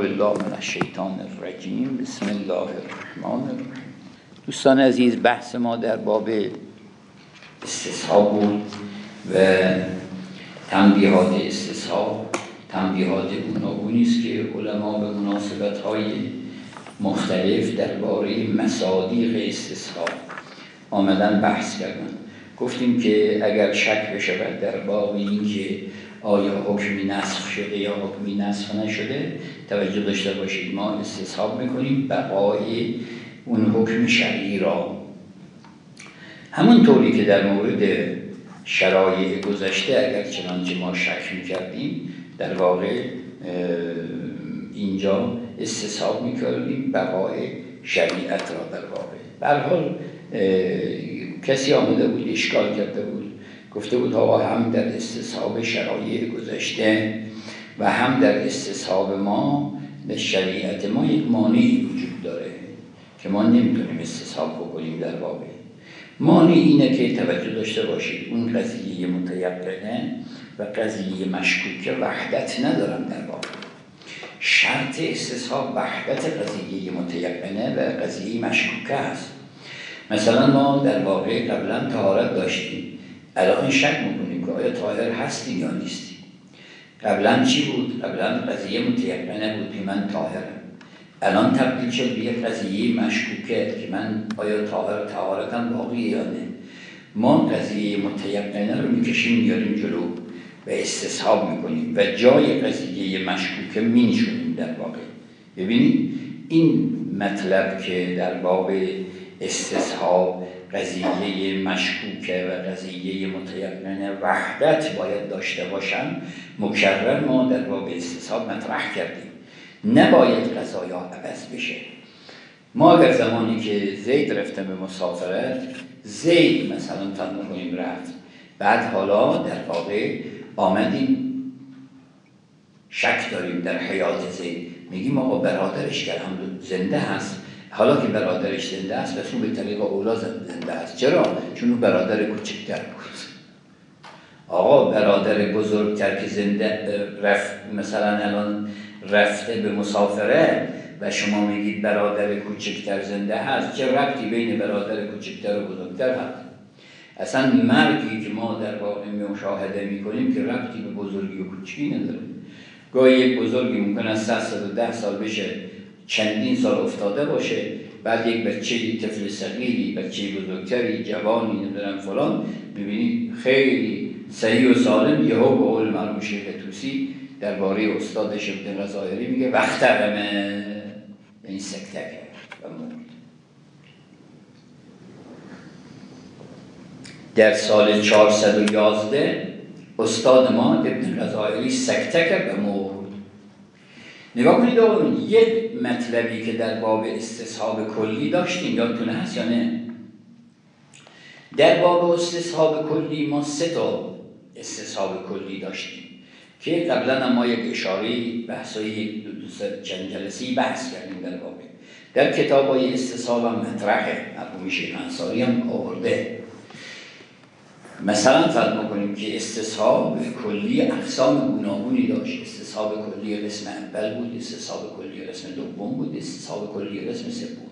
بالله من الشیطان الرجیم. بسم الله الرحمن الرحیم. دوستان عزیز، بحث ما در باب استصحاب بود و تنبیهات استصحاب تنبیهات گوناگونی است که علما به مناسبت‌های مختلف درباره مصادیق استصحاب آمدن بحث کردن. گفتیم که اگر شک بشود در باب این که آیا حکمی نسخ شده یا حکمی نسخ نشده، توجه داشته باشید ما استصحاب میکنیم بقای اون حکم شرعی را. همون طوری که در مورد شرایع گذشته اگر چنانچه ما شک میکردیم، در واقع اینجا استصحاب میکردیم بقای شریعت را. در واقع به هر حال کسی آمده بود اشکال کرده بود، گفته بود آقا هم در استصحاب شرایع گذشته و هم در استصحاب ما در شریعت ما یک مانعی وجود داره که ما نمیتونیم استصحاب بکنیم. در واقع مانع اینه که توجه داشته باشید اون قضیه متیقنه و قضیه مشکوکه وحدت ندارن. در واقع شرط استصحاب وحدت قضیه متیقنه و قضیه مشکوکه است. مثلا ما در واقع قبلا طهارت داشتیم، الان شک میکنیم که آیا طاهر هستیم یا نیستیم. قبلا چی بود؟ قبلا قضیه متیقنه بود که من طاهرم، الان تبدیل شد به یک قضیه مشکوکه که من آیا طهارتم باقیه یا نه. ما قضیه متیقنه رو میکشیم میاریم جلو و استصحاب میکنیم و جای قضیه مشکوکه مینشونیم. در واقع ببینید این مطلب که در باب استصحاب قضیه مشکوکه و قضیه متیقنه وحدت باید داشته باشن، مکرر ما در باب استصحاب مطرح کردیم. نباید قضایا عوض بشه. ما اگر زمانی که زید رفته به مسافرت، زید مثلا فرض کنیم رفت، بعد حالا در واقع آمدیم شک داریم در حیات زید، میگیم آقا برادرش که زنده هست، حالا که برادرش زنده است پس اون به طریق اولا زنده است. چرا؟ چون اون برادر کوچکتر بود. آقا برادر بزرگتر که زنده رفت، مثلا الان رفته به مسافره و شما میگید برادر کوچکتر زنده هست، چه ربطی بین برادر کوچکتر و بزرگتر هست؟ اصلا مرگی که ما در واقع مشاهده میکنیم که ربطی به بزرگی و کوچکی نداره. گاهی یک بزرگی ممکن است 110 سال بشه، چندین سال افتاده باشه، بعد یک بچه طفل صغیری، بچه بزرگتری، جوانی، نمیدونم فلان، میبینی خیلی صحیح و سالم یهو به قول مرحوم شیخ طوسی درباره استادش ابن غزائری میگه وقترمه، یعنی سکته کرد و مرد. در سال 411 استاد ما ابن غزائری سکته کرد و مرد. نگاه کنید آقا، یک مطلبی که در باب استصحاب کلی داشتیم یادتونه هست یا نه؟ در باب استصحاب کلی ما 3 تا استصحاب کلی داشتیم که قبلا ما یک اشاره بحثایی چند جلسه‌ای بحث کردیم. در واقع در کتاب‌های استصحاب هم مطرحه، مرحوم شیخ انصاری هم آورده. مثلا فرض می‌کنیم که استصحاب کلی اقسام گوناگونی داشت. استصحاب کلی قسم اول بود، استصحاب کلی قسم دوم بود، استصحاب کلی قسم سوم.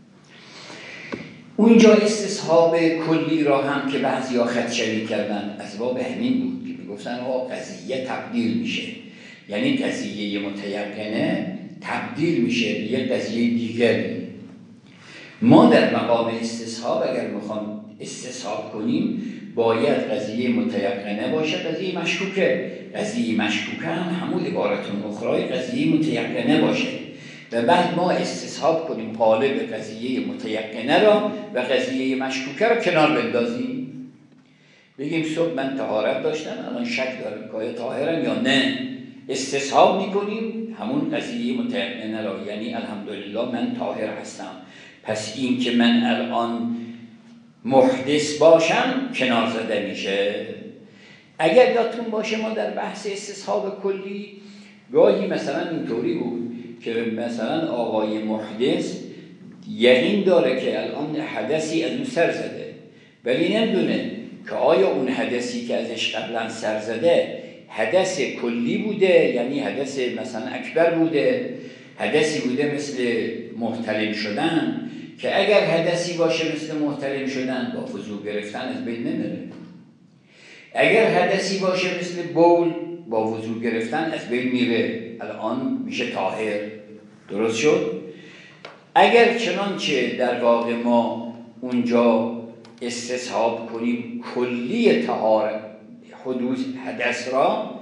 اونجا استصحاب کلی را هم که بعضیا خدشه‌ای کردن از باب همین بود که میگفتن آقا قضیه تبدیل میشه، یعنی قضیه متیقنه تبدیل میشه به یک قضیه دیگری. ما در مقام استصحاب اگر میخوام استصحاب کنیم باید قضیه متیقنه باشه، قضیه مشکوکه. قضیه مشکوکه هم همون عبارتون اخرای قضیه متیقنه باشه و بعد ما استصحاب کنیم قالب قضیه متیقنه را و قضیه مشکوکه را کنار بندازیم. بگیم صبح من طهارت داشتم، الان شک دارم که آیا طاهرم یا نه. استصحاب میکنیم همون قضیه متیقنه را، یعنی الحمدلله من طاهر هستم. پس این که من الان محدث باشم کنار زده میشه. اگر یادتون باشه ما در بحث استصحاب کلی گاهی مثلا اینطوری بود که مثلا آقای محدث یقین داره که الان حدثی از اون سر زده، ولی نمیدونه که آیا اون حدثی که ازش قبلا سر زده حدث کلی بوده، یعنی حدث مثلا اکبر بوده، حدثی بوده مثل محتلم شدن، که اگر حدثی باشه مثل محتلم شدن با وضو گرفتن از بین نمیره. اگر حدثی باشه مثل بول با وضو گرفتن از بین میره، الان میشه طاهر. درست شد؟ اگر چنانچه در واقع ما اونجا استصحاب کنیم کلی طهارت حدوث حدث را،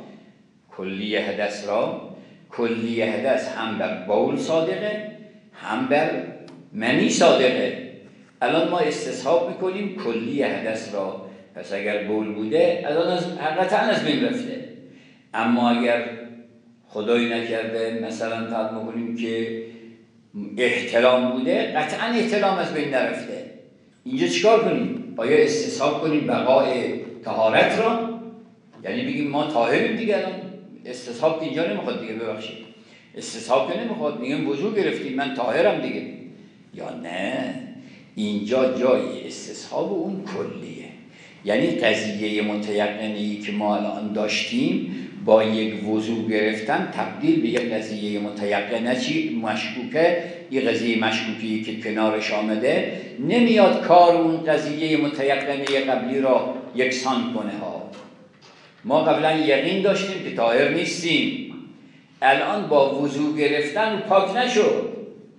کلی حدث هم بر بول صادقه هم بر منی صادقه. الان ما استصحاب میکنیم کلی حدث را، پس اگر بول بوده الان از قطعا از بین رفته. اما اگر خدایی نکرده مثلا فرض میکنیم که احتلام بوده، قطعا احتلام از بین نرفته. اینجا چیکار کنیم؟ آیا استصحاب کنیم بقای طهارت را؟ یعنی بگیم ما طاهریم دیگه، الان استصحاب که اینجا نمیخواد دیگه، ببخشید استصحاب که نمیخواد، میگم وضو گرفتیم من طاهرم دیگه. یا نه، اینجا جای استصحاب اون کلیه. یعنی قضیه متیقنی که ما الان داشتیم با یک وضو گرفتن تبدیل به یک قضیه متیقنه چی مشکوکه، این قضیه مشکوکی که کنارش آمده نمیاد کار اون قضیه متیقنه قبلی را یکسان کنه ها. ما قبلا یقین داشتیم که طاهر نیستیم، الان با وضو گرفتن پاک نشد.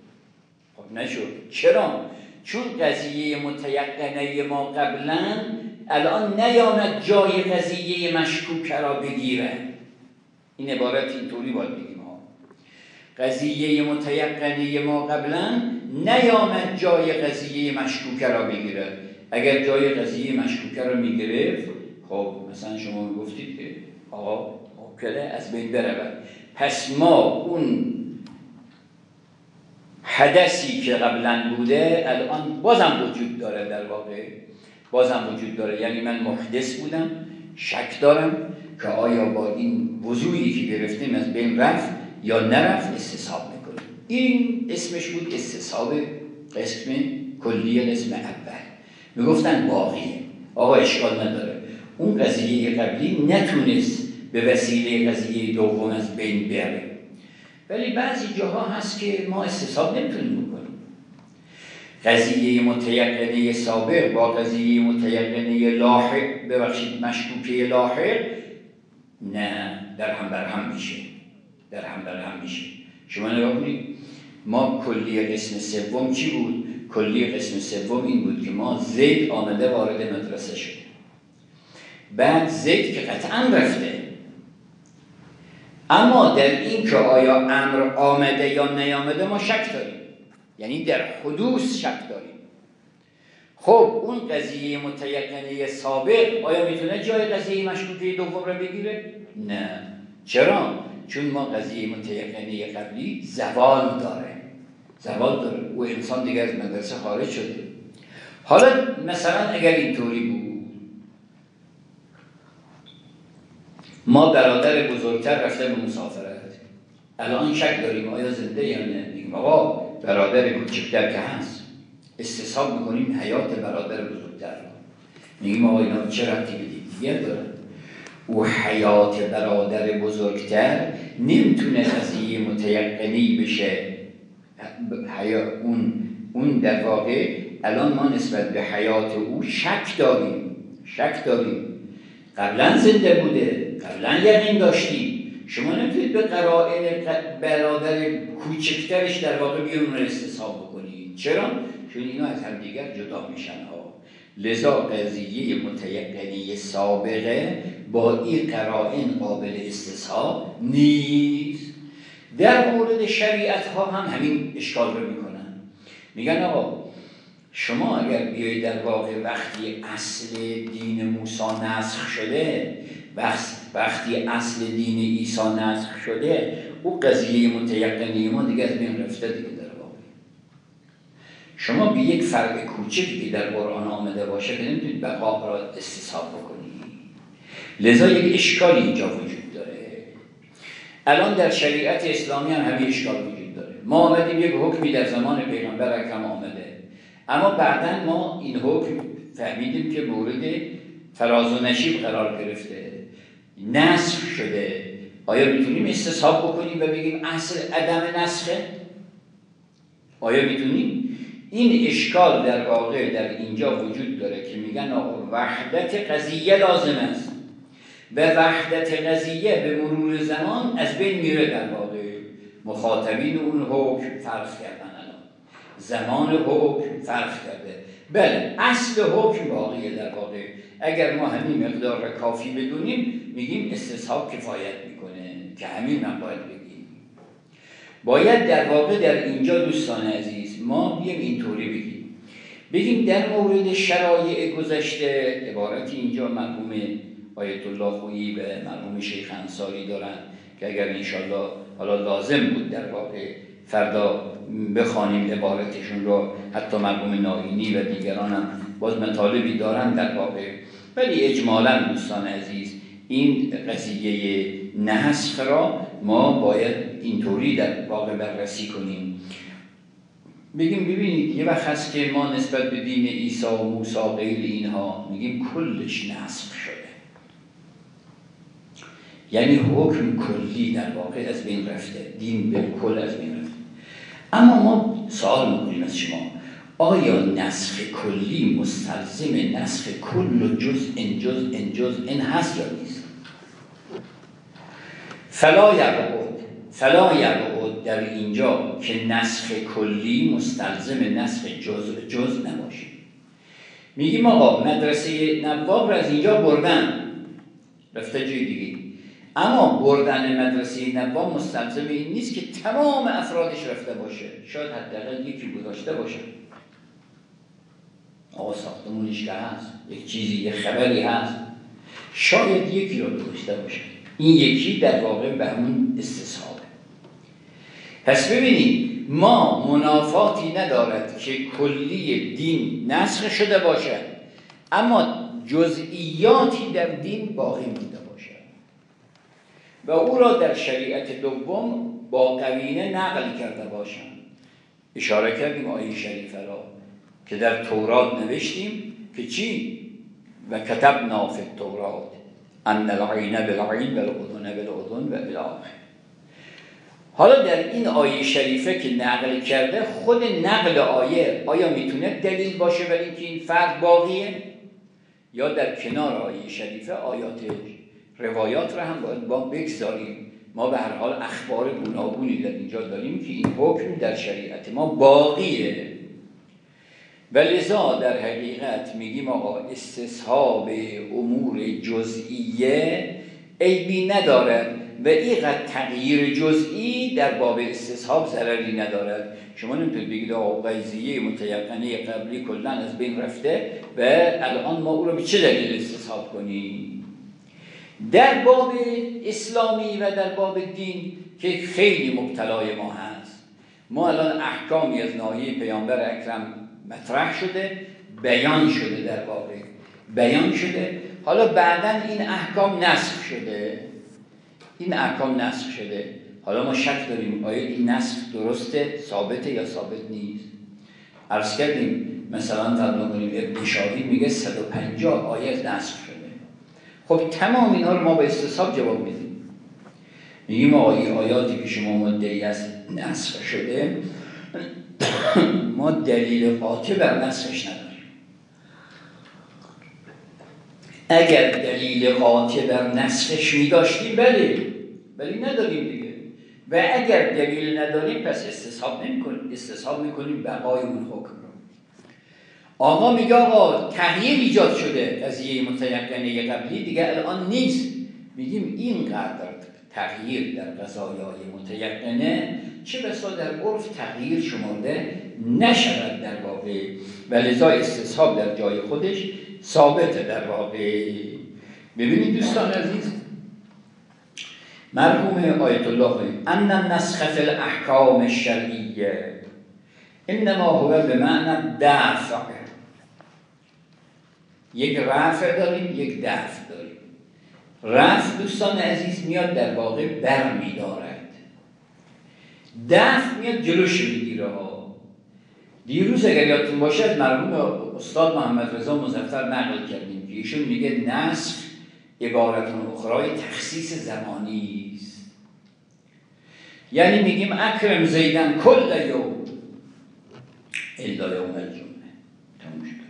چرا؟ چون قضیه متیقنه ما قبلا الان نیامد جای قضیه مشکوکه را بگیره. این عبارت اینطوری باید بگیم ها. قضیه متیقنه ما قبلا نیامد جای قضیه مشکوکه را بگیره. اگر جای قضیه مشکوکه را میگرفت، خب مثلا شما میگفتید که آقا ممکنه از بین برود. پس ما اون حدثی که قبلا بوده الان بازم وجود داره، در واقع بازم وجود داره. یعنی من محدث بودم، شک دارم که آیا با این وضوعی که گرفتیم از بین رفت یا نرفت، استصحاب میکنیم. این اسمش بود استصحاب قسم کلی قسم اول. میگفتن باقیه، آقا اشکال نداره، اون قضیه قبلی نتونست به وسیله قضیه دوم از بین بره. ولی بعضی جاها هست که ما استصحاب نمیتونیم بکنیم. قضیه متیقنه سابق با قضیه متیقنه لاحق، ببخشید مشکوکه لاحق، نه در هم بر هم میشه. شما نگاه کنید، ما کلی قسم سوم چی بود؟ کلی قسم سوم این بود که ما زید آمده وارد مدرسه شد، بعد زید که قطعا رفته، اما در این که آیا امر آمده یا نیامده ما شک داریم، یعنی در حدوث شک داریم. خب اون قضیه متیقنه سابق آیا میتونه جای قضیه مشکوکه دوم را بگیره؟ نه. چرا؟ چون ما قضیه متیقنه قبلی زوال داره، او انسان دیگر از مدرسه خارج شده. حالا مثلا اگر اینطوری بود، ما برادر بزرگتر رفته به مسافرت، الان شک داریم آیا زنده یا نه. میگیم آقا برادر کوچکتر که هست، استصحاب میکنیم حیات برادر بزرگتر رو. میگیم آقا اینا چه ربطی به دیگر دارن؟ او حیات برادر بزرگتر نمیتونه قضیه متیقنی بشه. اون در واقع الان ما نسبت به حیات او شک داریم. قبلا زنده بوده، قبلا یقین داشتیم. شما نمیتونید به قرائن برادر کوچکترش در واقع بیرون رو استصحاب بکنید. چرا؟ چون اینا از هم دیگر جدا میشن ها. لذا قضیه متیقنی سابقه با این قرائن قابل استصحاب نیست. در مورد شریعت ها هم همین اشکال رو میکنن. میگن آقا شما اگر بیایید در واقع وقتی اصل دین موسی نسخ شده، وقتی اصل دین عیسی نسخ شده، او قضیه متیقنی ما دیگه از بین رفته دیگه. در واقع شما به یک فرق کوچکی که در قرآن آمده باشه که نمیتونید بقا را استصحاب بکنید. لذا یک اشکالی اینجا وجود داره. الان در شریعت اسلامی هم همین اشکال وجود داره. ما آمدیم یک حکمی در زمان پیغمبر اکرم آمده، اما بعداً ما این حکم فهمیدیم که مورد فراز و نشیب قرار گرفته، نسخ شده، آیا میتونیم استصحاب بکنیم و بگیم اصل عدم نسخه؟ آیا میتونیم؟ این اشکال در واقع در اینجا وجود داره که میگن آقا وحدت قضیه لازم است و وحدت قضیه به مرور زمان از بین میره. در واقع مخاطبین اون حکم فرق کردن، الان زمان حکم فرق کرده. بله اصل حکم باقیه. در واقع اگر ما همین مقدار کافی بدونیم میگیم استصحاب کفایت میکنه که همین من باید بگیم. باید در واقع در اینجا دوستان عزیز ما بیایم اینطوری بگیم در مورد شرایع گذشته عبارتی اینجا مرحوم آیت الله خویی و مرحوم شیخ انصاری دارن که اگر انشالله حالا لازم بود در واقع فردا بخوانیم عبارتشون رو، حتی مرحوم نائینی و دیگران هم باز مطالبی دارن در واقع، ولی اجمالا دوستان عزیز این قضیه نسخ را ما باید اینطوری در واقع بررسی کنیم. بگیم ببینید یه وقت هست که ما نسبت به دین عیسی و موسی و غیر اینها میگیم کلش نسخ شده، یعنی حکم کلی در واقع از بین رفته، دین بالکل از بین رفته. اما ما سوال میکنیم از شما آیا نسخ کلی مستلزم نسخ کل و جزء هست یا نیست؟ فلا یبعد در اینجا که نسخ کلی مستلزم نسخ جزء نباشه. میگیم آقا مدرسه نواب را از اینجا بردن رفته جای دیگه، اما بردن مدرسه نواب مستلزم این نیست که تمام افرادش رفته باشه، شاید حداقل یکی گذاشته باشه. آقا ساختمونش که هست، یک چیزی، یک خبری هست، شاید یکی رو گذاشته باشه، این یکی در واقع به همون استصحابه. پس ببینید ما منافاتی ندارد که کلی دین نسخ شده باشد اما جزئیاتی در دین باقی مونده باشد و او را در شریعت دوم با قرینه نقل کرده باشند. اشاره کردیم آیه شریفه را که در تورات نوشتیم که چی؟ و کتبنا فی التورات ان العین بالعین و الاذن بالاذن و الی آخر. حالا در این آیه شریفه که نقل کرده، خود نقل آیا میتونه دلیل باشه برای اینکه این فرق باقیه؟ یا در کنار آیه شریفه آیات روایات را هم باید با بگذاریم. ما به هر حال اخبار گوناگونی در اینجا داریم که این حکم در شریعت ما باقیه و لذا در حقیقت میگیم آقا استصحاب امور جزئیه عیبی ندارد و اینقدر تغییر جزئی در باب استصحاب ضرری ندارد. شما نمیتونید بگید آقا قضیه متیقنه قبلی کلا از بین رفته و الان ما او رو به چه دلیل استصحاب کنیم؟ در باب اسلامی و در باب دین که خیلی مبتلای ما هست، ما الان احکامی از ناحیه پیامبر اکرم مطرح شده، بیان شده، در واقع بیان شده، حالا بعداً این احکام نسخ شده، حالا ما شک داریم آیا این نسخ درسته، ثابته یا ثابت نیست. عرض کردیم مثلا فرض کنیم ابن شاهین میگه 150 آیه نسخ شده. خب تمام اینها رو ما به استصحاب جواب میدیم، میگیم آیاتی که شما مدعی است نسخ شده ما دلیل قاطع بر نسخش نداریم. اگر دلیل قاطع بر نسخش می‌داشتیم ولی نداریم دیگه، و اگر دلیل نداریم پس استصحاب می‌کنیم بقای اون حکم رو. آقا میگه آقا تغییر ایجاد شده، قضیه متیقنه قبلی دیگه الان نیست. میگیم اینقدر تغییر در قضایای متیقنه چه بسا در عرف تغییر شمرده نشود در واقع، و لذا استصحاب در جای خودش ثابته در واقع. ببینید دوستان عزیز، مرحوم آیت الله ان النسخ فی الاحکام الشرعیه انما هو بمعنی دفع. یک رفع داریم، یک دفع داریم. رفع دوستان عزیز میاد در واقع بر می‌دارد، دفع میاد جلوش میگیره. دیروز اگر یادتون باشه از مرحوم استاد محمد رضا مظفر نقل کردیم که ایشون میگه نسخ عبارتون اخرای تخصیص زمانی است. یعنی میگیم اکرم زیدن کل یوم الا یوم الجمعه. تموم شد.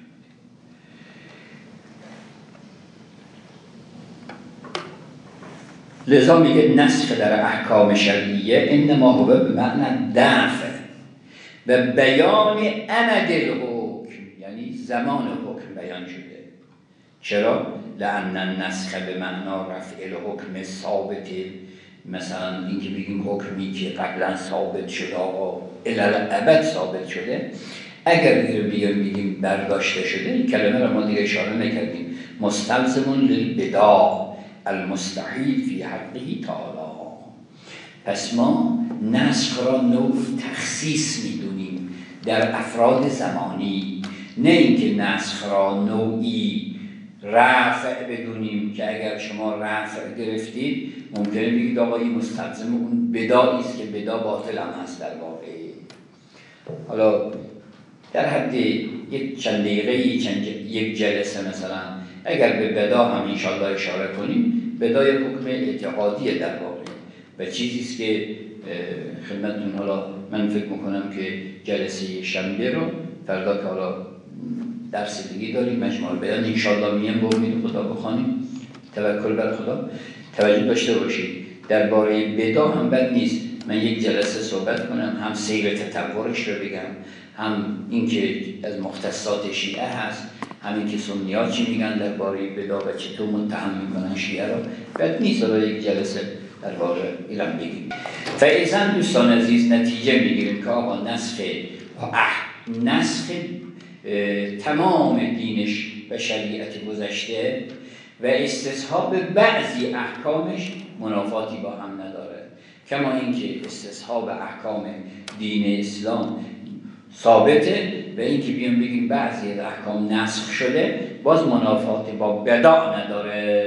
لذا میگه نسخ در احکام شرعیه انما هو به معنی دفع و بیان عمد الحکم، یعنی زمان حکم بیان شده. چرا؟ لأن النسخ به معنا رفع الحکم ثابت، مثلا اینکه بگیم حکمی که قبلا ثابت شده آقا الالعبد ثابت شده، اگر بگیم برداشته شده، این کلمه را ما دیگه اشاره نکردیم، مستلزمون للبداع المستحیل فی حقه تعالی. پس ما نسخ را نوع تخصیص میدونیم در افراد زمانی، نه اینکه نسخ را نوعی رفع بدونیم که اگر شما رفع گرفتید ممکنه بگید آقا این مستلزم اون بداعی است که بداع باطل هم هست در واقع. حالا در حد یک چند دقیقه یک جلسه مثلا اگر به بداع هم انشاءالله اشاره کنیم، بداع حکم اعتقادیه در واقع و چیزی است که خدمتتون حالا من فکر میکنم که جلسه شنبه رو فردا که حالا درس دیگه داریم مجموعه بیان انشاءالله میام با امید خدا بخوانیم، توکل بر خدا. توجه داشته باشید درباره بداع هم بد نیست من یک جلسه صحبت کنم، هم سیر تطورش رو بگم، هم اینکه از مختصات شیعه هست، همین که سنیات چی میگن درباره بداع و چطور متهم میکنن شیعه رو. بد نیست حالا یک جلسه در واقع ایران بگیم. فایزن دوستان عزیز نتیجه میگیریم که آقا نسخ تمام دینش و شریعت گذشته و استصحاب بعضی احکامش منافاتی با هم نداره، کما اینکه استصحاب احکام دین اسلام ثابته و اینکه بیان بگیم بعضی احکام نسخ شده باز منافاتی با بداع نداره.